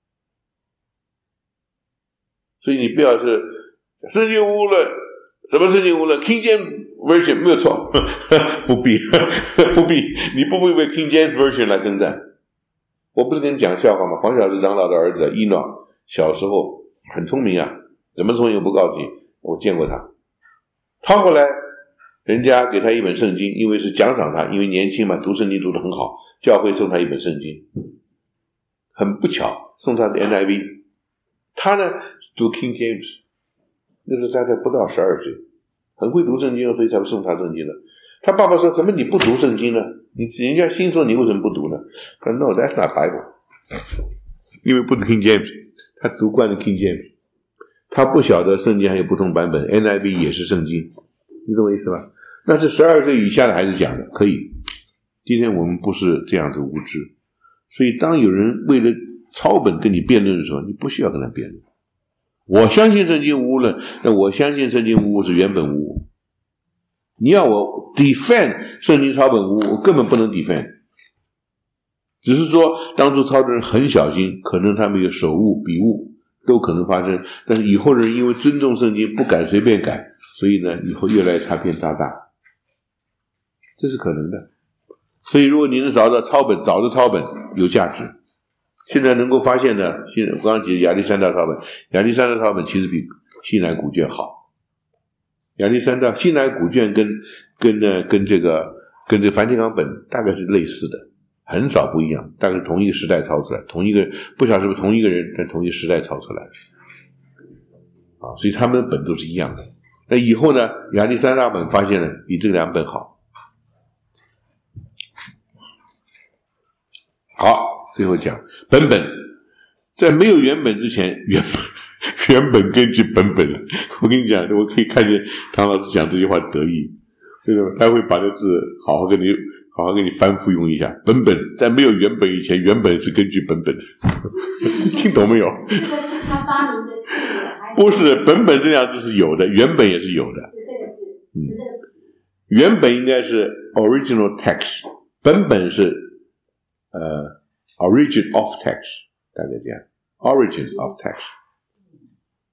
所以你不要是圣经无论什么圣经无论 King James Version 没有错，不必，你不必为 King James Version 来征战。我不是跟你讲笑话吗？黄小子长老的儿子伊诺小时候很聪明啊，怎么聪明不告诉你，我见过他。他后来人家给他一本圣经，因为是奖赏他，因为年轻嘛，读圣经读得很好，教会送他一本圣经，很不巧送他的 NIV， 他呢读 King James， 那时候他才不到12岁，很会读圣经，所以才会送他圣经的。他爸爸说，怎么你不读圣经呢？人家新说你为什么不读呢？他说 No, that's not Bible， 因为不是 King James， 他读惯了 King James， 他不晓得圣经还有不同版本， NIV 也是圣经，你懂我意思吧？那是12岁以下的孩子讲的，可以。今天我们不是这样子无知，所以当有人为了抄本跟你辩论的时候，你不需要跟他辩论。我相信圣经无误论，但我相信圣经无误是原本无误。你要我 defend 圣经抄本无误，我根本不能 defend。只是说当初抄的人很小心，可能他们有手误笔误都可能发生，但是以后的人因为尊重圣经不敢随便改，所以呢以后越来越差偏大，这是可能的。所以如果你能找到抄本，找的抄本有价值。现在能够发现呢，我刚刚提亚历山大抄本，亚历山大抄本其实比西南古卷好。亚历山大西南古卷跟这个梵蒂冈本大概是类似的，很少不一样，大概是同一个时代抄出来，同一个不晓得是不是同一个人，但同一个时代抄出来啊，所以他们的本都是一样的。那以后呢，亚历山大本发现了比这两本好。好，最后讲本本，在没有原本之前，原本根据本本。我跟你讲，我可以看见唐老师讲这句话得意，他会把这字好好跟你翻复用一下。本本在没有原本以前，原本是根据本本，听懂没有？ 这个是他发明的字， 不是本本这两字是有的，原本也是有的。 这个字， 原本应该是 original text， 本本是origin of text， 大概这样 ，origin of text。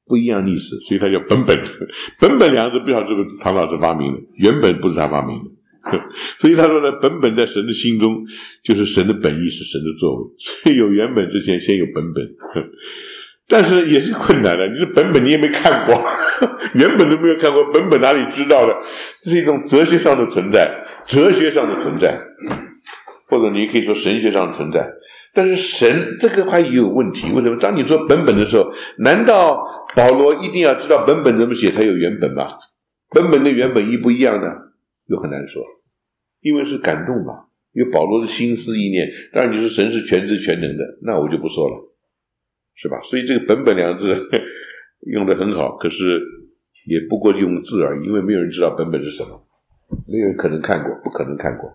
不一样的意思，所以它叫本本。本本两个字不晓得是不是唐老师发明的，原本不是他发明的。所以他说呢，本本在神的心中，就是神的本意，是神的作为。所以有原本之前，先有本本。但是也是困难的，你这本本你也没看过，原本都没有看过，本本哪里知道的？这是一种哲学上的存在，哲学上的存在，或者你可以说神学上的存在。但是神这个话也有问题，为什么？当你说本本的时候，难道保罗一定要知道本本怎么写才有原本吗？本本跟原本一不一样呢？又很难说，因为是感动嘛，因为保罗的心思意念。当然你说神是全知全能的，那我就不说了，是吧？所以这个本本两个字用得很好，可是也不过用字而已，因为没有人知道本本是什么，没有人可能看过，不可能看过。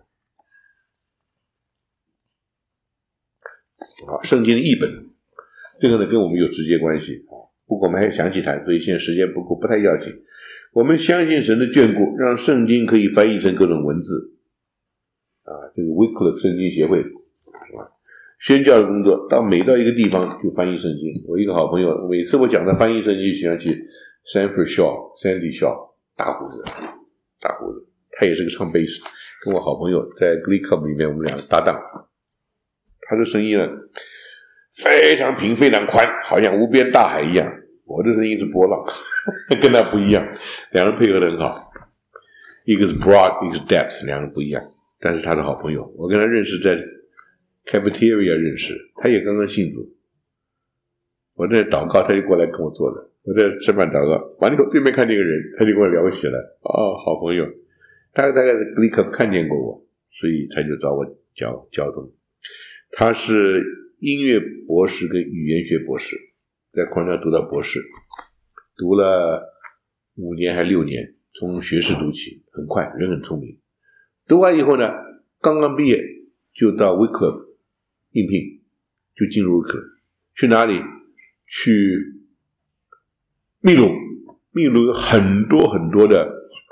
好，圣经的译本，这个呢跟我们有直接关系，不过我们还详细谈，所以现在时间不够，不太要紧。我们相信神的眷顾，让圣经可以翻译成各种文字。这个 Wycliffe 圣经协会宣教的工作，每到一个地方就翻译圣经。我一个好朋友，每次我讲他翻译圣经，就想起 Sanford Shaw、Sandy Shaw， 大胡子，他也是个唱贝斯，跟我好朋友在 Glee Club 里面，我们两个搭档。他的声音呢非常平非常宽，好像无边大海一样，我的声音是波浪，跟他不一样，两人配合得很好，一个是 broad， 一个是 depth， 两人不一样，但是他的好朋友，我跟他认识在 cafeteria 认识，他也刚刚信主，我在祷告，他就过来跟我坐着，我在吃饭祷告，完了以后对面看见一个人，他就跟我聊起来，好朋友，他大概在 Glee Club 看见过我，所以他就找我交通。他是音乐博士跟语言学博士，在昆士兰读到博士，读了5年还6年，从学士读起，很快，人很聪明。读完以后呢，刚刚毕业就到 Wycliffe 应聘，就进入 Wycliffe。去哪里？去秘鲁。秘鲁有很多很多的，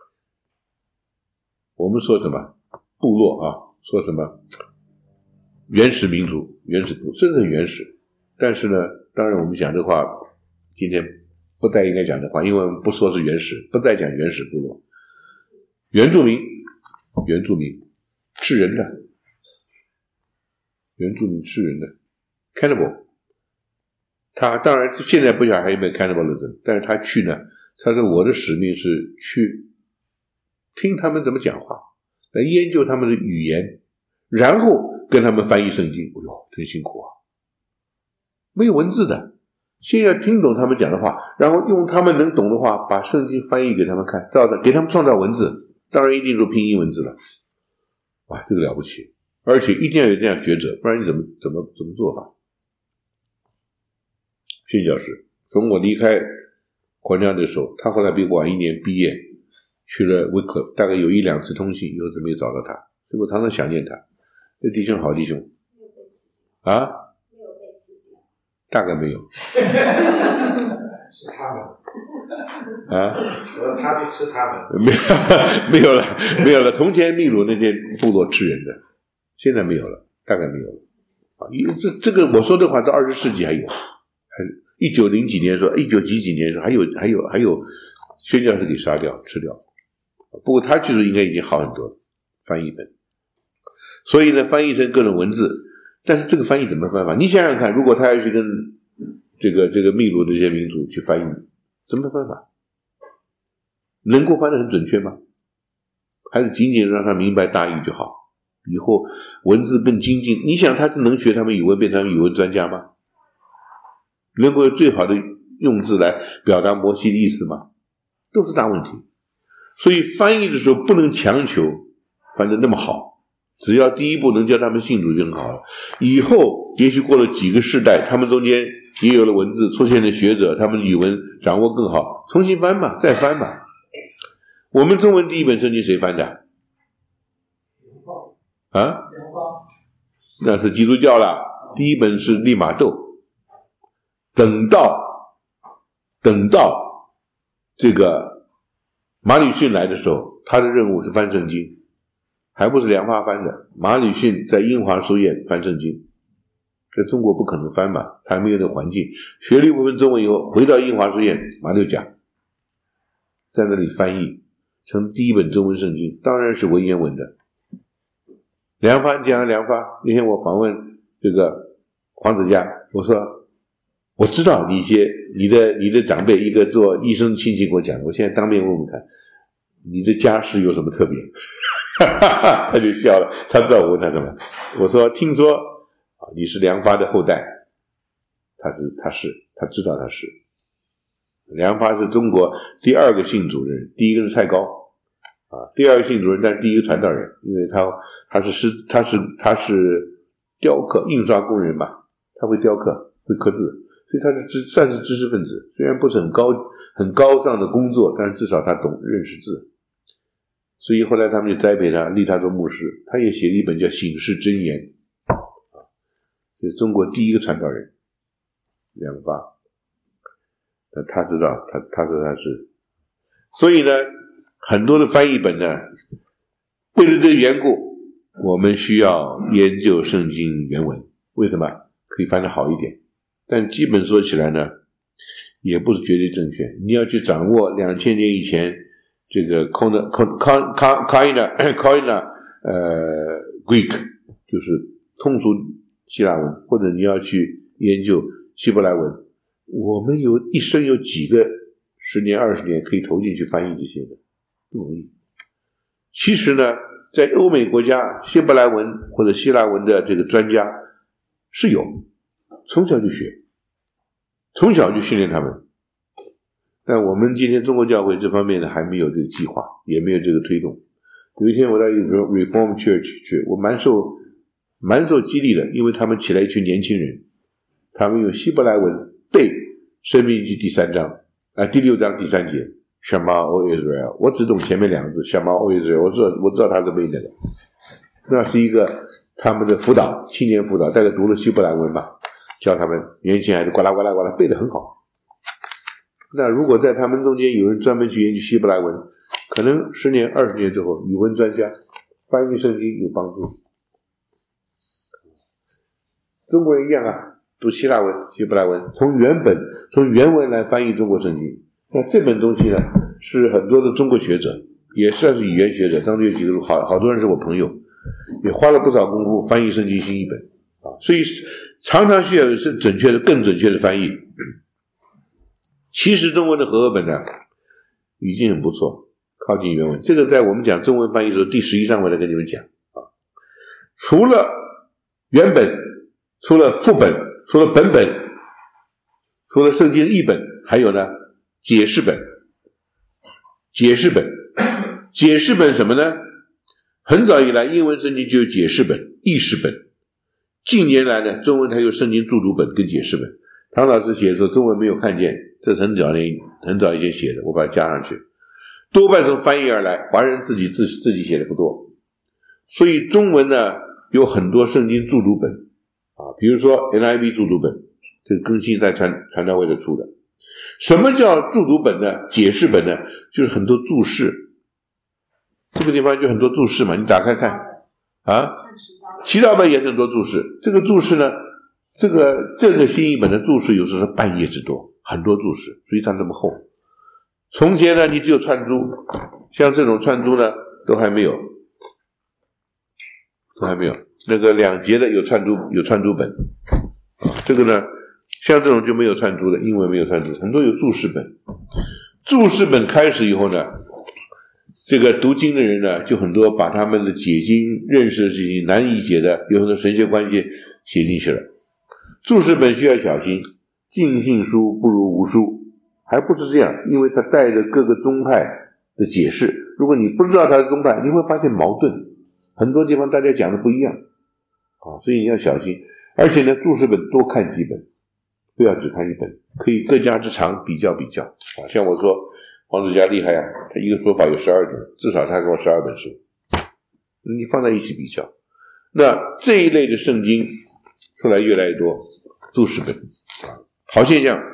我们说什么部落啊，说什么原始民族，原始部，真正原始。但是呢，当然我们讲这话，今天不太应该讲的话，因为我们不说是原始，不再讲原始部落。原住民，吃人的，原住民吃人的 ，cannibal。他当然现在不晓得还有没有 cannibalism， 但是他去呢，他说我的使命是去听他们怎么讲话，来研究他们的语言，然后跟他们翻译圣经。哎呦，真辛苦啊！没有文字的，先要听懂他们讲的话，然后用他们能懂的话把圣经翻译给他们看，给他们创造文字，当然一定是拼音文字了。哇，这个了不起！而且一定要有这样学者，不然你怎么做法？宣教士，从我离开昆士兰的时候，他后来比我晚1年毕业，去了 Wycliffe， 大概有1-2次通信，以后就没有找到他，所以我常常想念他。这弟兄好弟兄啊，大概没有。 吃他们啊？ 我说他去吃他们。 没有了。从前秘鲁那些部落吃人的，现在没有了，大概没有了。这个我说的话到20世纪还有，1900几年的时候，19几年的时候还有宣教士给杀掉吃掉。不过他就是应该已经好很多了，翻译本。所以呢，翻译成各种文字，但是这个翻译怎么翻法？你想想看，如果他要去跟这个秘鲁的这些民族去翻译，怎么翻法？能够翻得很准确吗？还是仅仅让他明白大意就好？以后文字更精进，你想他能学他们语文变成语文专家吗？能够有最好的用字来表达摩西的意思吗？都是大问题。所以翻译的时候不能强求翻得那么好，只要第一步能叫他们信主就很好了。以后也许过了几个世代，他们中间也有了文字，出现了学者，他们的语文掌握更好，重新翻吧，再翻吧。我们中文第一本圣经谁翻的？啊？那是基督教了，第一本是利玛窦。等到这个马礼逊来的时候，他的任务是翻圣经，还不是梁华翻的。马礼逊在英华书院翻圣经， 在中国不可能翻嘛，他没有那个环境。学了一部分中文以后，回到印华书院马六甲，在那里翻译成第一本中文圣经，当然是文言文的。梁发讲梁发，那天我访问这个黄子嘉，我说我知道你的长辈一个做医生亲戚给我讲，我现在当面问问看，你的家世有什么特别？他就笑了，他知道我问他什么。我说听说你是梁发的后代，他知道他是。梁发是中国第二个姓主人，第一个是蔡高第二个姓主人，但是第一个传道人，因为他是雕刻印刷工人嘛，他会雕刻会刻字，所以他算是知识分子，虽然不是很高尚的工作，但是至少他懂认识字。所以后来他们就栽培他，立他做牧师，他也写了一本叫《醒世箴言》这是中国第一个传道人梁发。他知道他说他是，所以呢很多的翻译本呢，为了这个缘故，我们需要研究圣经原文。为什么？可以翻得好一点，但基本说起来呢也不是绝对正确。你要去掌握2000年以前这个 Koine Greek 就是通俗希腊文，或者你要去研究希伯来文，我们一生有几个10年20年可以投进去翻译这些的，不容易。其实呢在欧美国家希伯来文或者希腊文的这个专家是有，从小就学，从小就训练他们。但我们今天中国教会这方面呢还没有这个计划，也没有这个推动。有一天我到一个 Reform Church 去，我蛮受激励的，因为他们起来一群年轻人，他们用希伯来文背申命记第3章第6章第3节 Shema O Israel， 我只懂前面2个字 Shema O Israel， 我知道他是背的。那是一个他们的辅导，青年辅导，大概读了希伯来文吧，教他们年轻孩子呱啦呱啦呱啦背得很好。那如果在他们中间有人专门去研究希伯来文，可能10年20年之后，语文专家翻译圣经有帮助。中国人一样读希腊文希伯来文，从原文来翻译中国圣经。那这本东西呢是很多的中国学者，也算是语言学者，当中有几个好多人是我朋友，也花了不少功夫翻译圣经新译本所以常常需要有更准确的翻译。其实中文的和合本呢已经很不错，靠近原文。这个在我们讲中文翻译的时候第11章我来跟你们讲除了原本，除了副本，除了本本，除了圣经的译本，还有呢解释本。解释本什么呢？很早以来英文圣经就有解释本、译释本，近年来呢中文它有圣经注读本跟解释本。唐老师写的时候中文没有看见，这是很早以前写的，我把它加上去。多半从翻译而来，华人自己写的不多，所以中文呢有很多圣经注读本比如说 NIV 注读本，这个更新在传道会的出的。什么叫注读本呢？解释本呢就是很多注释，这个地方就很多注释嘛，你打开看祈祷本也是很多注释。这个注释呢这个新译本的注释有时候是半页之多，很多注释，所以它这么厚。从前呢你只有串珠，像这种串珠呢都还没有那个2节的有串珠本这个呢像这种就没有串珠的，英文没有串珠，很多有注释本。注释本开始以后呢，这个读经的人呢就很多把他们的解经认识的事情难以解的有很多神学关系写进去了。注释本需要小心，尽信书不如无书。还不是这样，因为它带着各个宗派的解释，如果你不知道它的宗派，你会发现矛盾，很多地方大家讲的不一样所以你要小心。而且呢注释本多看几本，不要只看一本，可以各家之长比较像我说黄子嘉厉害他一个说法有12种，至少他给我12本书，你放在一起比较。那这一类的圣经出来越来越多注释本好现象。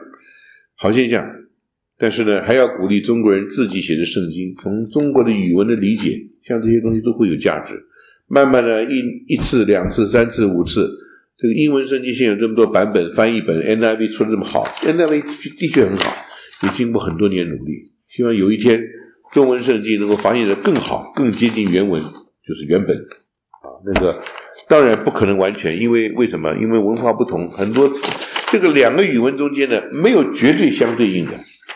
但是呢还要鼓励中国人自己写的圣经，从中国的语文的理解，像这些东西都会有价值。慢慢的一次2次3次5次， 这个英文圣经现有这么多版本，翻译本 NIV 出得这么好， NIV 的确很好，也经过很多年努力，希望有一天中文圣经能够翻译得更好，更接近原文，就是原本那个当然不可能完全，因为什么？因为文化不同，很多这个两个语文中间呢没有绝对相对应的，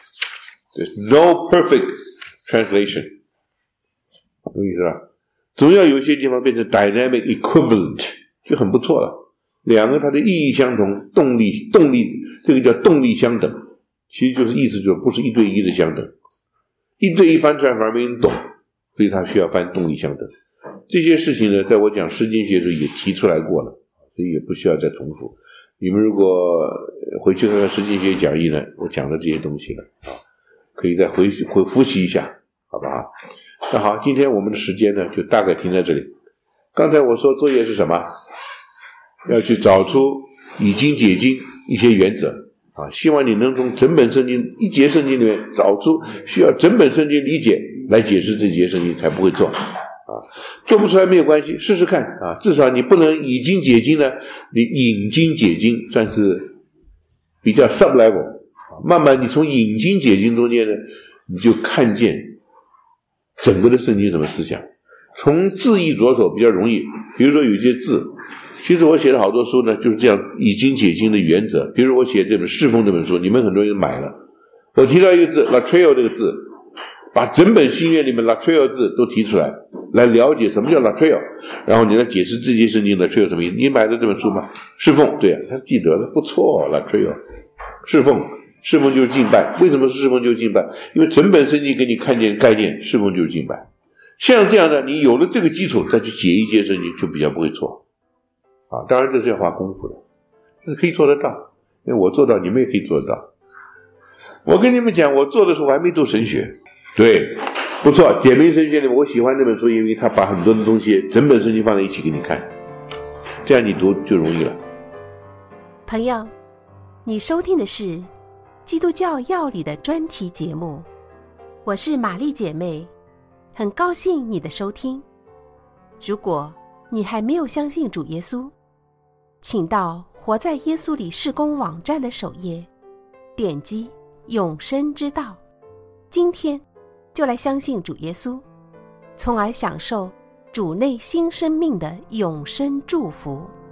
There's no perfect translation， 懂意思吧？总要有一些地方变成 dynamic equivalent 就很不错了。两个它的意义相同，动力这个叫动力相等，其实就是意思就是不是一对一的相等，一对一翻出来反而没人懂，所以它需要翻动力相等。这些事情呢，在我讲诗经学的时候也提出来过了，所以也不需要再重复。你们如果回去看看诗经学讲义呢，我讲的这些东西了可以再回复习一下，好不好？那好，今天我们的时间呢就大概停在这里。刚才我说作业是什么？要去找出以经解经一些原则希望你能从整本圣经一节圣经里面找出需要整本圣经理解来解释这节圣经，才不会错做不出来没有关系，试试看至少你不能以经解经呢，你引经解经算是比较 sub level， 慢慢你从引经解经中间呢，你就看见整个的圣经什么思想。从字义着手比较容易，比如说有些字，其实我写了好多书呢，就是这样以经解经的原则。比如我写这本侍奉这本书，你们很多人买了，我提到一个字 latreo 这个字，把整本新约里面 latreo 字都提出来，来了解什么叫 latreo， 然后你来解释这些圣经 latreo 什么意思。你买了这本书吗？侍奉，对他记得了，不错 latreo 侍奉就是敬拜。为什么侍奉就是敬拜？因为整本圣经给你看见概念，侍奉就是敬拜。像这样的，你有了这个基础再去解一节圣经就比较不会错当然这是要花功夫的，这是可以做得到，因为我做到，你们也可以做得到。我跟你们讲，我做的时候我还没读神学，对，不错，简明神学里面我喜欢这本书，因为他把很多的东西整本圣经放在一起给你看，这样你读就容易了。 朋友，你收听的是基督教要理的专题节目，我是玛丽姐妹，很高兴你的收听。如果你还没有相信主耶稣，请到活在耶稣里事工网站的首页，点击永生之道，今天就来相信主耶稣，从而享受主内新生命的永生祝福。